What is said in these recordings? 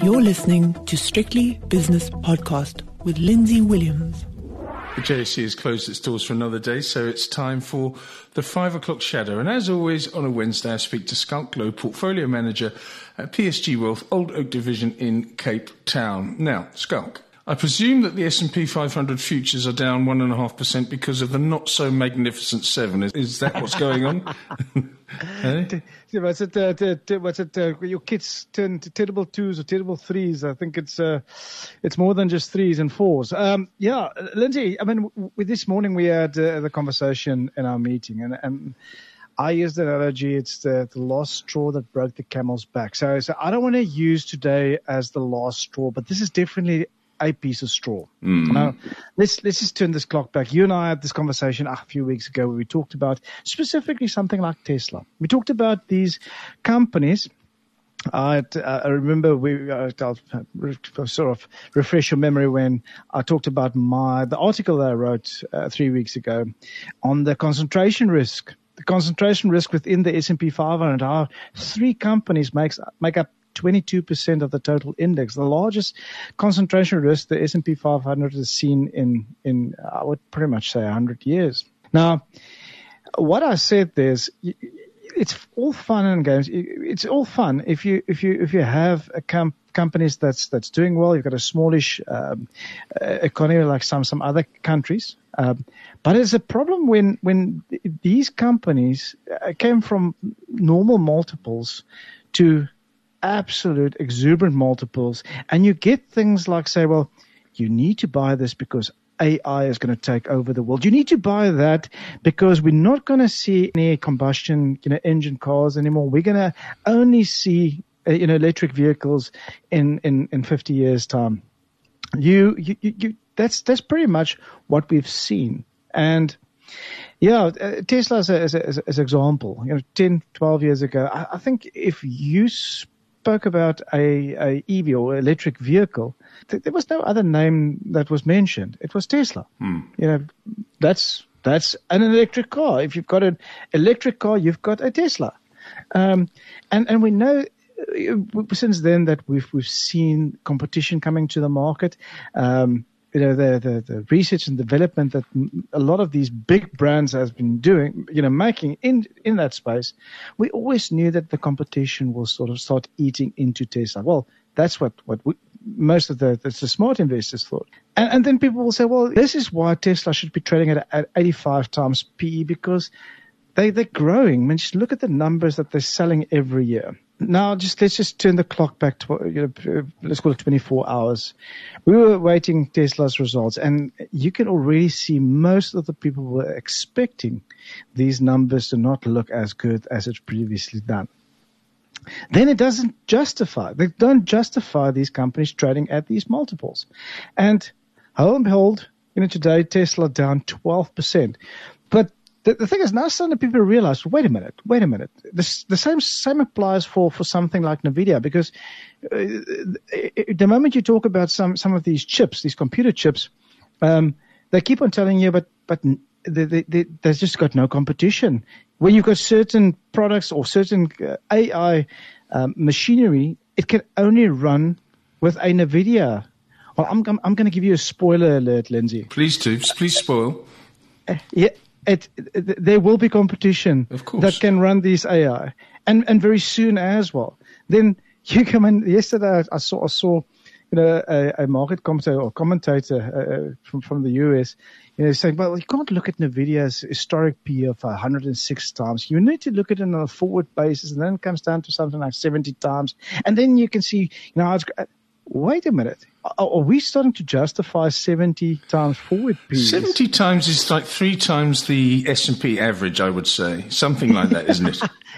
You're listening to Strictly Business Podcast with Lindsay Williams. The JSE has closed its doors for another day, so it's time for the 5 o'clock shadow. And as always, on a Wednesday, I speak to Schalk Louw, Portfolio Manager at PSG Wealth, Old Oak Division in Cape Town. Now, Schalk, I presume that the S&P 500 futures are down 1.5% because of the not-so-magnificent 7. Is that what's going on? Hey? What's it? Your kids turn to terrible 2s or terrible 3s. I think it's more than just 3s and 4s. Yeah, Lindsay, I mean, this morning we had the conversation in our meeting, and I used the analogy, it's the last straw that broke the camel's back. So I don't want to use today as the last straw, but this is definitely a piece of straw. Now, let's just turn this clock back. You and I had this conversation a few weeks ago where we talked about specifically something like Tesla. We talked about these companies. I remember I'll sort of refresh your memory when I talked about the article that I wrote 3 weeks ago on the concentration risk. The concentration risk within the S&P 500, how 3 companies make up 22% of the total index. The largest concentration risk the S&P 500 has seen in I would pretty much say 100 years. Now, what I said is, it's all fun and games. It's all fun if you have a companies that's doing well. You've got a smallish economy like some other countries. But it's a problem when these companies came from normal multiples to absolute exuberant multiples, and you get things like, say, well, you need to buy this because AI is going to take over the world. You need to buy that because we're not going to see any combustion, engine cars anymore. We're going to only see, electric vehicles in 50 years' time. That's pretty much what we've seen. And yeah, Tesla as an example, 10, 12 years ago, I think if you spoke about a EV or electric vehicle, there was no other name that was mentioned. It was Tesla. That's an electric car. If you've got an electric car, you've got a Tesla. And we know since then that we've seen competition coming to the market. The research and development that a lot of these big brands has been doing, making in that space, we always knew that the competition will sort of start eating into Tesla. Well, that's what most of the smart investors thought. And then people will say, well, this is why Tesla should be trading at 85 times PE, because they're growing. I mean, just look at the numbers that they're selling every year. Now, let's just turn the clock back to, let's call it 24 hours. We were waiting Tesla's results, and you can already see most of the people were expecting these numbers to not look as good as it's previously done. Then it doesn't justify. They don't justify these companies trading at these multiples. And lo and behold, today Tesla down 12%. But the thing is, now suddenly people realize, wait a minute. The same applies for something like NVIDIA, because the moment you talk about some of these chips, these computer chips, they keep on telling you, but there's just got no competition. When you've got certain products or certain AI machinery, it can only run with a NVIDIA. Well, I'm going to give you a spoiler alert, Lindsay. Please do. Please spoil. Yeah. There will be competition that can run these AI, and very soon as well. Then you come in. Yesterday, I saw a market commentator from the US, saying, well, you can't look at NVIDIA's historic PE of 106 times. You need to look at it on a forward basis, and then it comes down to something like 70 times, and then you can see, wait a minute. Are we starting to justify 70 times forward PE? 70 times is like 3 times the S&P average, I would say. Something like that, isn't it?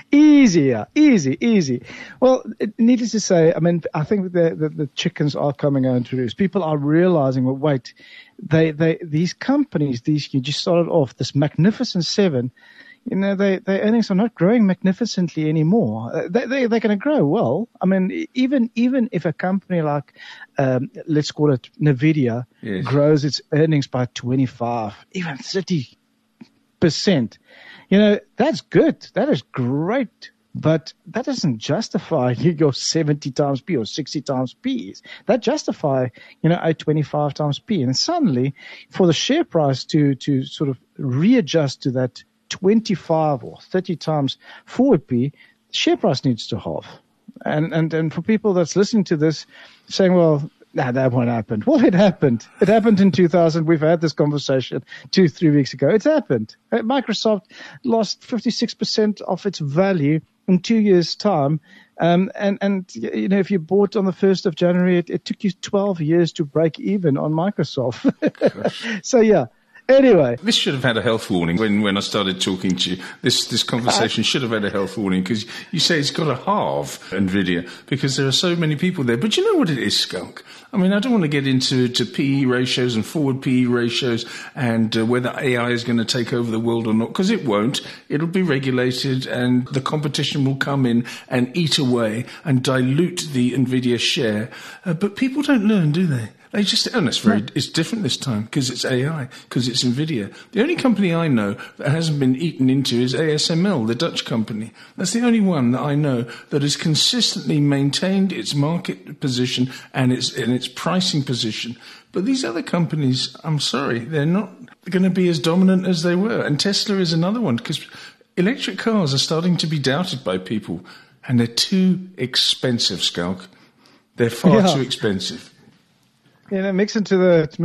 Easy. Well, needless to say, I mean, I think the chickens are coming out to roost. People are realizing, well, wait, these companies, you just started off, this magnificent 7, their earnings are not growing magnificently anymore. They're going to grow well. I mean, even if a company like, let's call it NVIDIA, grows its earnings by 25, even 30%, that's good. That is great But that doesn't justify your 70 times P or 60 times P. That justify, 825 times P. And suddenly, for the share price to sort of readjust to that 25 or 30 times forward P, the share price needs to halve. And for people that's listening to this saying, well, that won't happen. Well, it happened. It happened in 2000. We've had this conversation 2-3 weeks ago. It's happened. Microsoft lost 56% of its value in 2 years' time. And if you bought on the 1st of January, it took you 12 years to break even on Microsoft. So, yeah. Anyway. This should have had a health warning when I started talking to you. This conversation should have had a health warning because you say it's got to halve NVIDIA because there are so many people there. But you know what it is, Schalk? I mean, I don't want to get into PE ratios and forward PE ratios and whether AI is going to take over the world or not, because it won't. It'll be regulated and the competition will come in and eat away and dilute the NVIDIA share. But people don't learn, do they? They just, it's different this time because it's AI, because it's NVIDIA. The only company I know that hasn't been eaten into is ASML, the Dutch company. That's the only one that I know that has consistently maintained its market position and its pricing position. But these other companies, I'm sorry, they're not going to be as dominant as they were. And Tesla is another one because electric cars are starting to be doubted by people and they're too expensive, Schalk. They're far too expensive. Mix into this,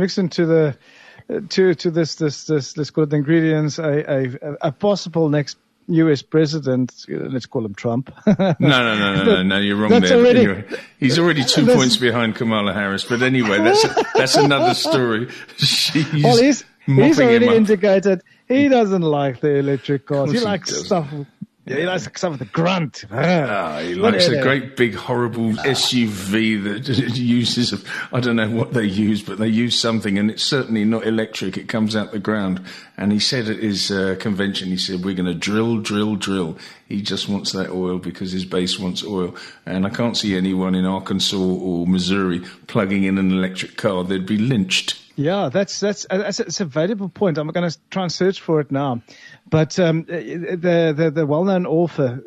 let's call it the ingredients, a possible next U.S. president, let's call him Trump. No, you're wrong there. He's already 2 points behind Kamala Harris, but anyway, that's another story. He's already indicated he doesn't like the electric cars. He likes stuff. Yeah, he likes some of the grunt. He likes a great big horrible SUV that uses, I don't know what they use, but they use something and it's certainly not electric. It comes out the ground. And he said at his convention, he said, we're going to drill. He just wants that oil because his base wants oil. And I can't see anyone in Arkansas or Missouri plugging in an electric car. They'd be lynched. Yeah, that's a valuable point. I'm going to try and search for it now. But the well-known author,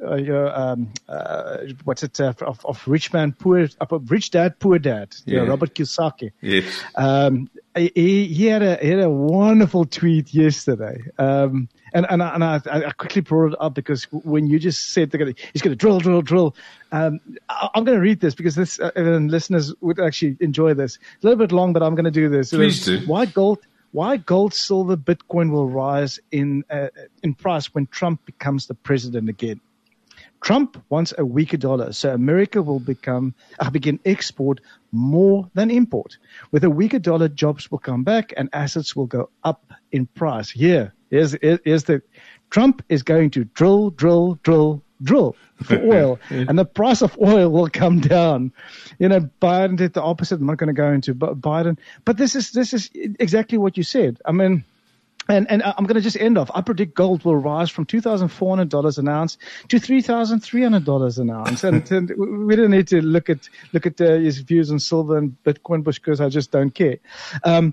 of Rich Dad Poor Dad, Robert Kiyosaki. Yes. He had a wonderful tweet yesterday. And I quickly brought it up because when you just said he's going to drill. I'm going to read this because this listeners would actually enjoy this. It's a little bit long, but I'm going to do this. Please do. Why gold, silver, Bitcoin will rise in price when Trump becomes the president again. Trump wants a weaker dollar, so America will begin export more than import. With a weaker dollar, jobs will come back and assets will go up in price. Here's the Trump is going to drill for oil, and the price of oil will come down. Biden did the opposite. I'm not going to go into Biden, but this is exactly what you said. I mean, and I'm going to just end off. I predict gold will rise from $2,400 an ounce to $3,300 an ounce, and we don't need to look at his views on silver and Bitcoin because I just don't care. And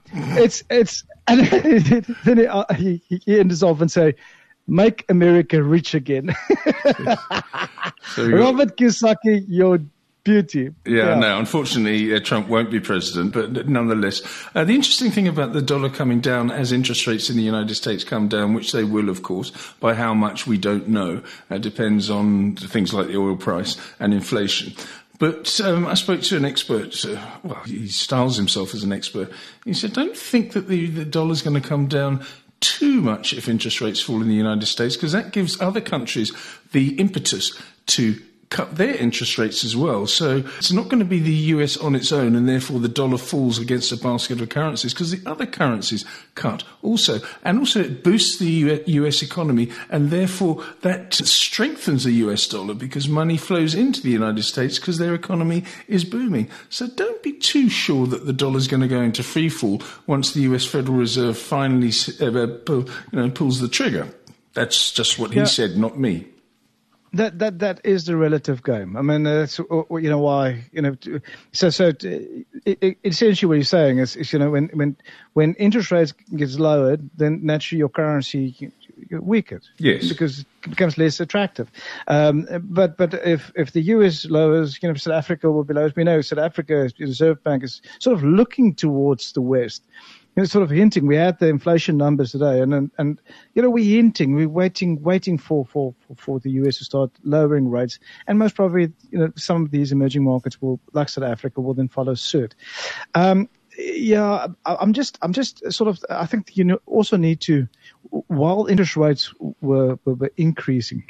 then he ends off and say, "Make America rich again." So Robert Kiyosaki, your beauty. Yeah, no, unfortunately, Trump won't be president, but nonetheless. The interesting thing about the dollar coming down as interest rates in the United States come down, which they will, of course, by how much we don't know. It depends on things like the oil price and inflation. But I spoke to an expert. He styles himself as an expert. He said, don't think that the dollar's going to come down too much if interest rates fall in the United States, because that gives other countries the impetus to cut their interest rates as well. So it's not going to be the US on its own, and therefore the dollar falls against a basket of currencies, because the other currencies cut also. And also it boosts the US economy, and therefore that strengthens the US dollar because money flows into the United States because their economy is booming. So don't be too sure that the dollar's going to go into free fall once the US Federal Reserve finally pulls the trigger. That's just what he said, not me. That is the relative game. I mean, that's why So essentially what you're saying is when interest rates gets lowered, then naturally your currency weakened. Yes. Because it becomes less attractive. But if the US lowers, South Africa will be low. As we know, South Africa's Reserve Bank is sort of looking towards the West. Sort of hinting. We had the inflation numbers today, and we're hinting. We're waiting for the US to start lowering rates, and most probably, some of these emerging markets will, like South Africa, will then follow suit. I'm just sort of. I think also need to, while interest rates were increasing,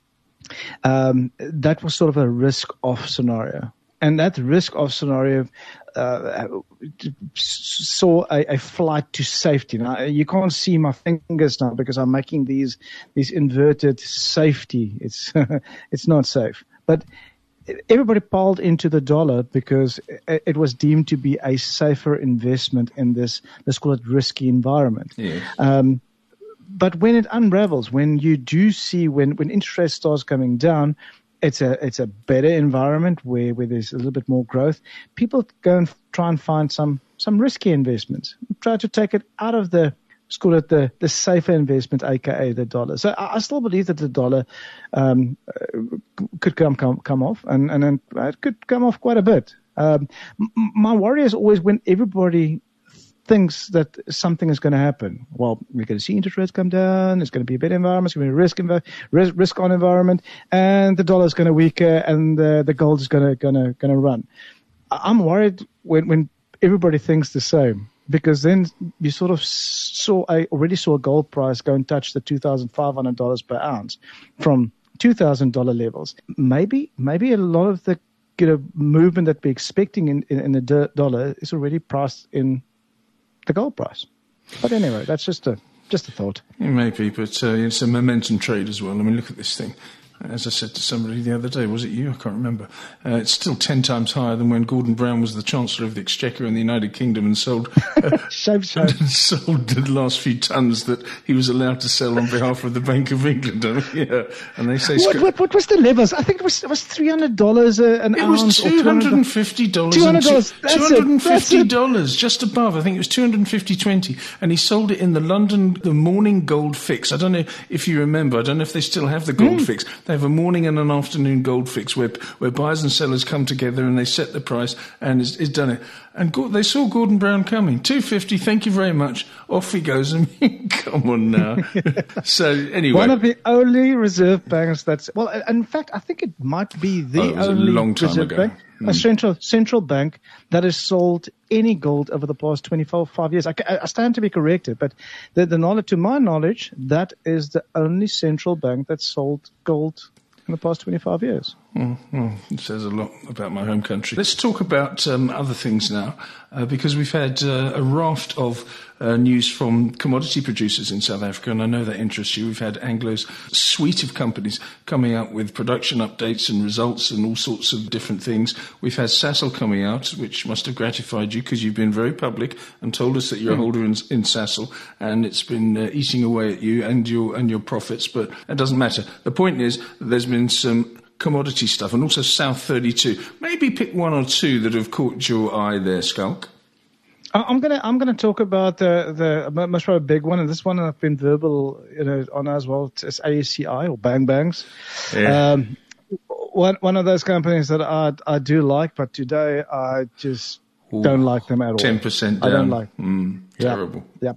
that was sort of a risk-off scenario. And that risk-off scenario saw a flight to safety. Now, you can't see my fingers now because I'm making these inverted safety. It's not safe. But everybody piled into the dollar because it was deemed to be a safer investment in this, let's call it, risky environment. Yes. But when it unravels, when you do see when interest rates starts coming down, it's a better environment where there's a little bit more growth. People go and try and find some risky investments. Try to take it out of let's call it the safer investment, aka the dollar. So I still believe that the dollar could come off, and it could come off quite a bit. My worry is always when everybody thinks that something is going to happen. Well, we're going to see interest rates come down. It's going to be a better environment. It's going to be a risk-on environment, and the dollar is going to weaker, and the gold is going to run. I'm worried when everybody thinks the same, because then you sort of already saw a gold price go and touch the $2,500 per ounce from $2,000 levels. Maybe a lot of the movement that we're expecting in the dollar is already priced in the gold price. But anyway, that's just a thought. It may be, but it's a momentum trade as well. I mean, look at this thing. As I said to somebody the other day, was it you? I can't remember. It's still 10 times higher than when Gordon Brown was the Chancellor of the Exchequer in the United Kingdom and sold sold the last few tons that he was allowed to sell on behalf of the Bank of England. I mean, yeah. And they say what was the levels? I think it was $300 an ounce. It was $250. $200. $250, just above. I think it was $250.20, and he sold it in the Morning Gold Fix. I don't know if you remember. I don't know if they still have the Gold Fix. They have a morning and an afternoon gold fix where buyers and sellers come together and they set the price, and it's done it. And they saw Gordon Brown coming. $250, thank you very much. Off he goes. I mean, come on now. So anyway, one of the only reserve banks that's in fact, I think it might be the only reserve bank, a central bank that has sold any gold over the past 25 years. I stand to be corrected, but the knowledge, to my knowledge, that is the only central bank that sold gold in the past 25 years. It says a lot about my home country. Let's talk about other things now, because we've had a raft of news from commodity producers in South Africa, and I know that interests you. We've had Anglo's suite of companies coming out with production updates and results and all sorts of different things. We've had Sasol coming out, which must have gratified you because you've been very public and told us that you're a holder in Sasol, and it's been eating away at you and your profits, but that doesn't matter. The point is that there's been some commodity stuff, and also South 32. Maybe pick one or two that have caught your eye there, Skulk. I'm gonna talk about the most probably big one, and this one I've been verbal on as well. It's ASCI or Bang Bangs. Yeah. One of those companies that I do like, but today I just don't like them at all. 10% down. I don't like. Terrible. Yeah.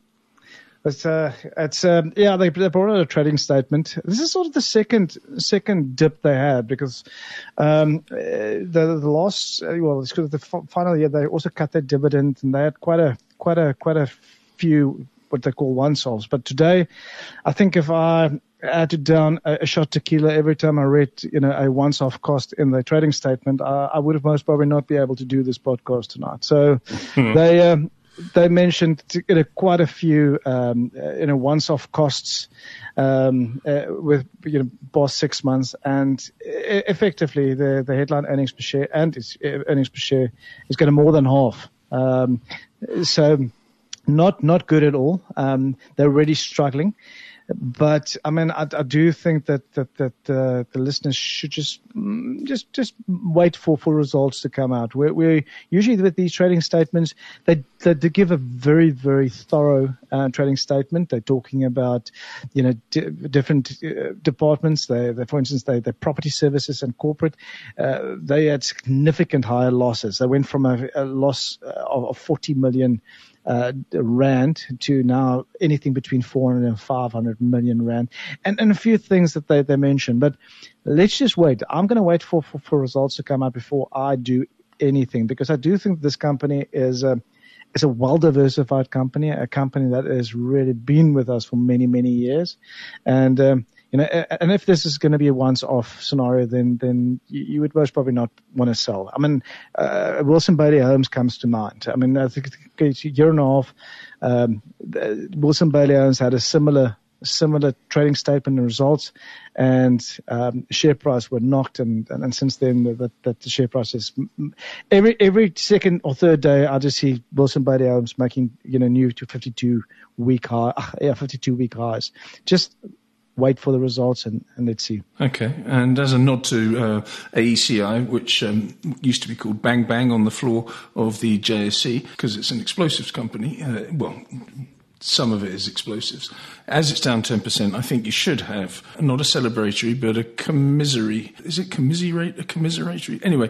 They brought out a trading statement. This is sort of the second dip they had, because the last it's because the final year they also cut their dividend, and they had quite a few what they call once-offs. But today, I think if I added down a shot tequila every time I read a once-off cost in the trading statement, I would have most probably not be able to do this podcast tonight. So they mentioned quite a few once-off costs with past 6 months, and effectively the headline earnings per share and its earnings per share is going to more than half. So not good at all. They're already struggling. But I mean, I do think that the listeners should just wait for results to come out. We're usually with these trading statements, they give a very, very thorough trading statement. They're talking about, different departments. For instance, they property services and corporate. They had significant higher losses. They went from a loss of 40 million rand to now anything between 400 and 500 million rand, and a few things that they mentioned. But let's just wait. I'm going to wait for results to come out before I do anything, because I do think this company is a well-diversified company, a company that has really been with us for many, many years. And, and if this is going to be a once-off scenario, then you would most probably not want to sell. I mean, Wilson Bailey Holmes comes to mind. I mean, I think it's a year and a half. Wilson Bailey Holmes had a similar trading statement and results, and share price were knocked, and since then that the share price is every second or third day I just see Wilson Bailey Holmes making new to 52-week highs. Just wait for the results and let's see. Okay, and as a nod to AECI, which used to be called Bang Bang on the floor of the JSE, because it's an explosives company, some of it is explosives. As it's down 10%, I think you should have not a celebratory, but a commiserate. Is it commiserate? A commiseratory? Anyway,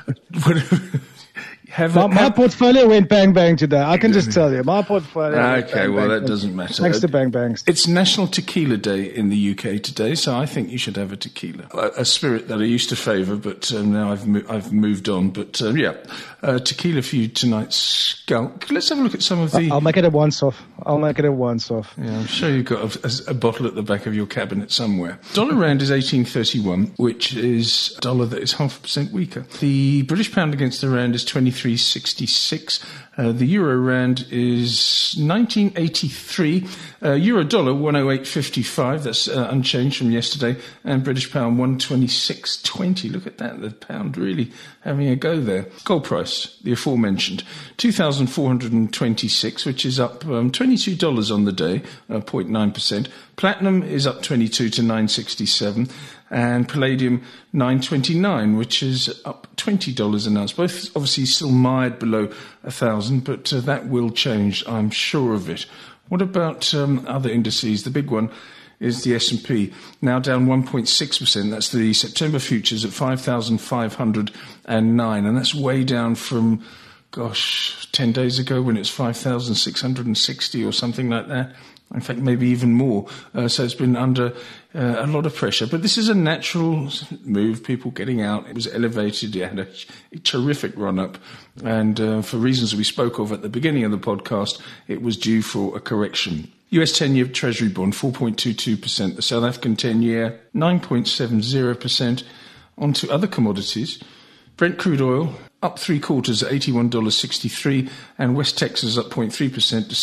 my portfolio went bang bang today. I can just tell you, my portfolio. Okay, well that doesn't matter. Thanks to bang bangs. It's National Tequila Day in the UK today, so I think you should have a tequila, a spirit that I used to favour, but now I've moved on. But tequila for you tonight, Schalk. Let's have a look at some of the. I'll make it a once-off. Yeah, I'm sure you've got a bottle at the back of your cabinet somewhere. Dollar rand is 18.31, which is a dollar that is 0.5% weaker. The British pound against the rand is 23.66. The euro rand is 19.83. Euro dollar 108.55. That's unchanged from yesterday. And British pound 126.20. Look at that. The pound really having a go there. Gold price, the aforementioned, 2,426, which is up $22 on the day, 0.9%. Platinum is up 22 to 967. And palladium 929, which is up $20 an ounce. Both obviously still mired below 1,000, but that will change, I'm sure of it. What about other indices? The big one is the S&P, now down 1.6%. That's the September futures at 5,509, and that's way down from, 10 days ago when it's 5,660 or something like that. In fact, maybe even more. So it's been under a lot of pressure. But this is a natural move, people getting out. It was elevated. It had a terrific run-up. And for reasons we spoke of at the beginning of the podcast, it was due for a correction. US 10-year Treasury bond, 4.22%. The South African 10-year, 9.70%. On to other commodities. Brent crude oil, up 3/4 at $81.63, and West Texas up 0.3% to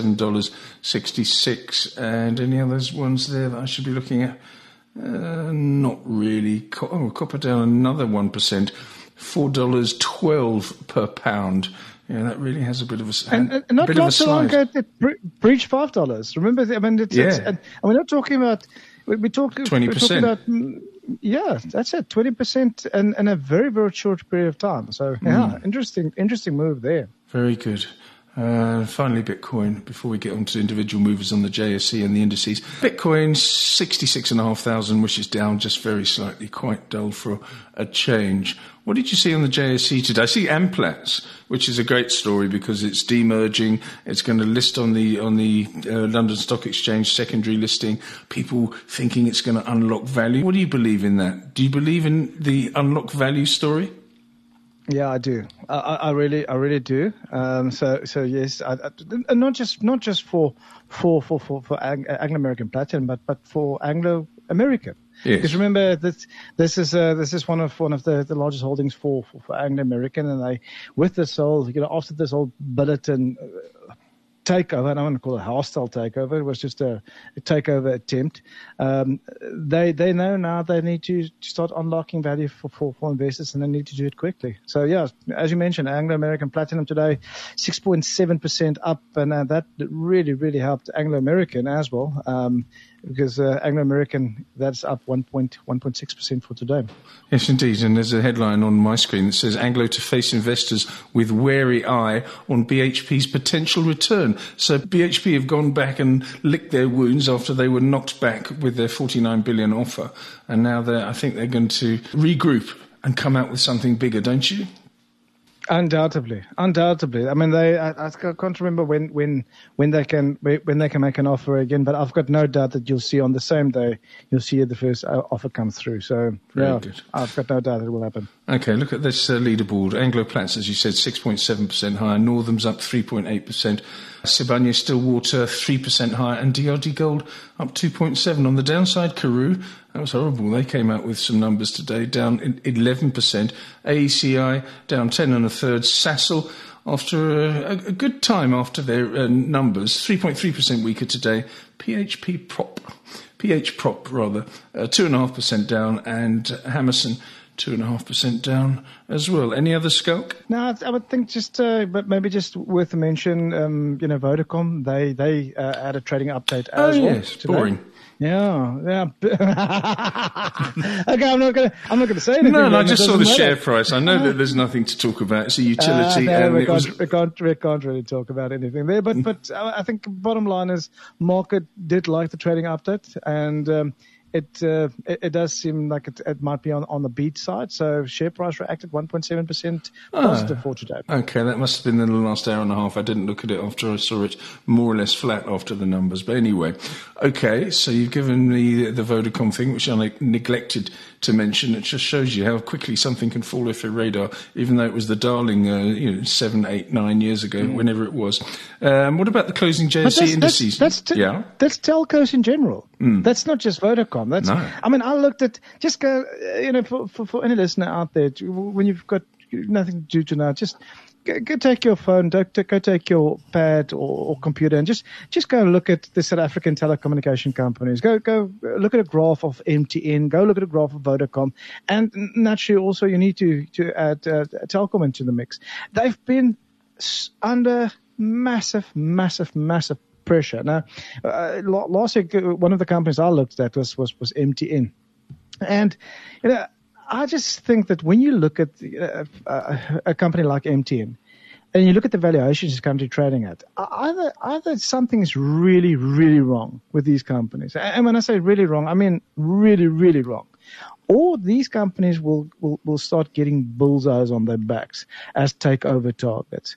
$77.66. And any others ones there that I should be looking at? Not really. Copper down another 1%, $4.12 per pound. Yeah, that really has a bit of a and not so long ago it breached $5. Remember, I mean, and we're not talking about. We're talking 20%. Yeah, that's it, 20% in a very, very short period of time. So, interesting move there. Very good. Finally, Bitcoin, before we get on to individual movers on the JSE and the indices. Bitcoin, 66,500, which is down just very slightly, quite dull for a change. What did you see on the JSE today? I see Amplats, which is a great story because it's demerging. It's going to list on the London Stock Exchange secondary listing. People thinking it's going to unlock value. What do you believe in that? Do you believe in the unlock value story? Yeah, I do. I really do. So yes, and not just for Anglo American Platinum, but for Anglo American. Yes. Because remember that this is one of the largest holdings for Anglo American, and they with this whole after this whole Billiton takeover, I don't want to call it a hostile takeover. It was just a takeover attempt. They know now they need to start unlocking value for investors, and they need to do it quickly. So yeah, as you mentioned, Anglo American Platinum today, 6.7% up, and that really helped Anglo American as well. because Anglo American, that's up 1.6% for today. Yes, indeed. And there's a headline on my screen that says Anglo to face investors with wary eye on BHP's potential return. So BHP have gone back and licked their wounds after they were knocked back with their 49 billion offer. And now I think they're going to regroup and come out with something bigger, don't you? Undoubtedly. I mean, I can't remember when they can make an offer again, but I've got no doubt that you'll see on the same day the first offer come through. So Very good. I've got no doubt it will happen. Okay, look at this leaderboard. Anglo Platts, as you said, 6.7% higher. Northam's up 3.8%. Sibanye-Stillwater 3% higher, and DRD Gold up 2.7%. On the downside, Karoo, that was horrible. They came out with some numbers today, down 11%. AECI down 10 1/3. Sasol, after a good time after their numbers, 3.3% weaker today. PH Prop, 2.5% down, and Hammerson 2.5% down as well. Any other skulk? No, I would think but maybe just worth a mention. Vodacom, they had a trading update as well. Yes, today. Boring. Yeah. Okay, I'm not going to say anything. No, I just saw the share price. I know that there's nothing to talk about. It's a utility, we can't really talk about anything there. But I think bottom line is market did like the trading update, and it does seem like it might be on the beat side. So share price reacted 1.7% positive for today. Okay, that must have been in the last hour and a half. I didn't look at it after I saw it more or less flat after the numbers. But anyway, okay, so you've given me the Vodacom thing, which I neglected to mention. It just shows you how quickly something can fall off your radar, even though it was the darling 7, 8, 9 years ago, whenever it was. What about the closing JSE indices? That's telcos in general. That's not just Vodacom. I mean, I looked at, just go, for any listener out there, when you've got nothing to do tonight, just go take your phone, go take your pad or computer, and just go and look at the South African telecommunication companies. Go look at a graph of MTN. Go look at a graph of Vodacom, and naturally also you need to add Telkom into the mix. They've been under massive pressure. Now, last week, one of the companies I looked at was MTN. And, I just think that when you look at a company like MTN and you look at the valuations it's currently trading at, either something is really, really wrong with these companies. And when I say really wrong, I mean really, really wrong. Or these companies will start getting bullseyes on their backs as takeover targets.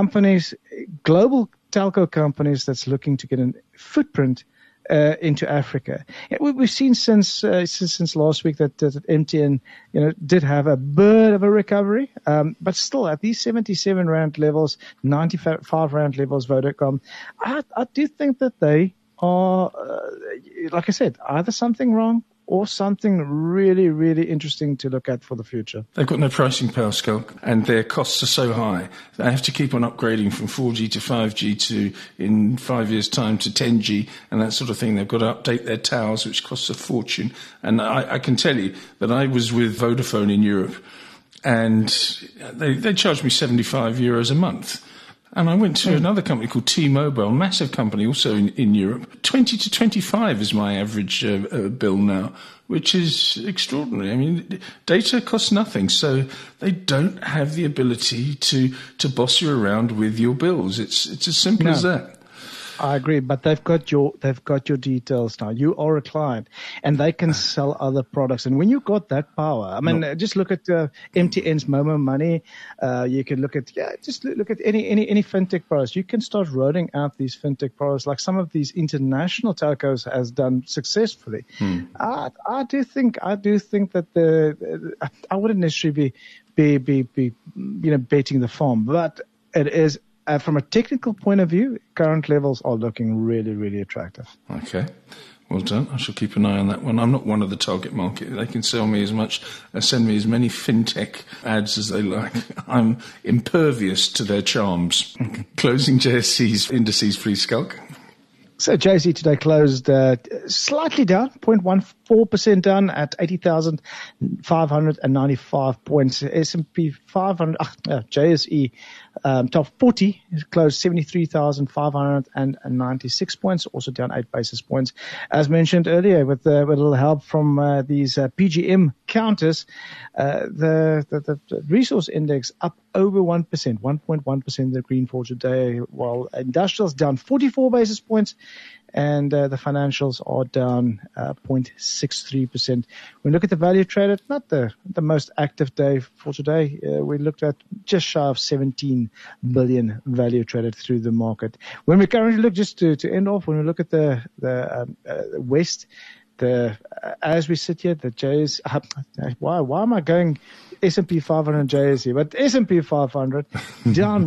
Global telco companies that's looking to get a footprint into Africa. We've seen since last week that MTN did have a bit of a recovery, but still at these 77 rand levels, 95 rand levels, Vodacom, I do think that they are, like I said, either something wrong or something really, really interesting to look at for the future. They've got no pricing power, Skulk, and their costs are so high. They have to keep on upgrading from 4G to 5G to, in 5 years' time, to 10G and that sort of thing. They've got to update their towers, which costs a fortune. And I can tell you that I was with Vodafone in Europe, and they charged me €75 a month. And I went to another company called T-Mobile, massive company also in Europe. 20 to 25 is my average bill now, which is extraordinary. I mean, data costs nothing, so they don't have the ability to boss you around with your bills. It's as simple as that. I agree, but they've got your details now. You are a client, and they can sell other products. And when you've got that power, I mean, just look at MTN's Momo Money. You can look at any fintech products. You can start rolling out these fintech products like some of these international telcos has done successfully. I do think that I wouldn't necessarily be betting the farm, but it is. From a technical point of view, current levels are looking really, really attractive. Okay. Well done. I shall keep an eye on that one. I'm not one of the target market. They can sell me send me as many fintech ads as they like. I'm impervious to their charms. Closing JSE's indices, please, Skulk. So JSE today closed slightly down, 0.14% down at 80,595 points. S&P 500, JSE top 40 closed 73,596 points, also down 8 basis points. As mentioned earlier, with a little help from these PGM counters, the resource index up over 1%, 1.1% the green for today, while industrials down 44 basis points, and the financials are down 0.63%. When we look at the value traded, not the most active day for today. We looked at just shy of 17 billion value traded through the market. When we currently look, just to end off, when we look at the West, as we sit here, the J's, why am I going S&P 500 JSE? But S&P 500 down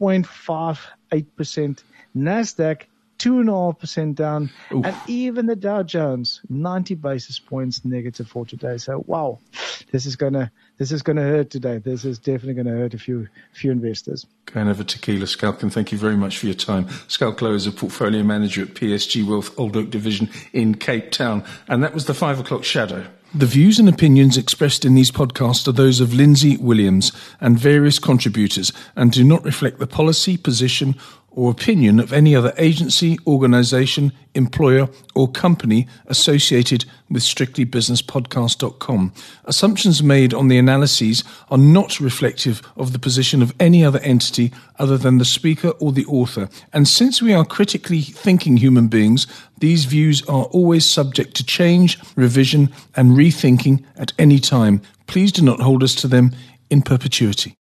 1.58%, NASDAQ 2.5% down, Oof. And even the Dow Jones 90 basis points negative for today. So wow, this is gonna hurt today. This is definitely gonna hurt a few investors. Go and have a tequila, Schalk, and thank you very much for your time. Schalk Louw is a portfolio manager at PSG Wealth Old Oak Division in Cape Town, and that was the 5 o'clock shadow. The views and opinions expressed in these podcasts are those of Lindsay Williams and various contributors and do not reflect the policy, position, or opinion of any other agency, organisation, employer or company associated with strictlybusinesspodcast.com. Assumptions made on the analyses are not reflective of the position of any other entity other than the speaker or the author. And since we are critically thinking human beings, these views are always subject to change, revision and rethinking at any time. Please do not hold us to them in perpetuity.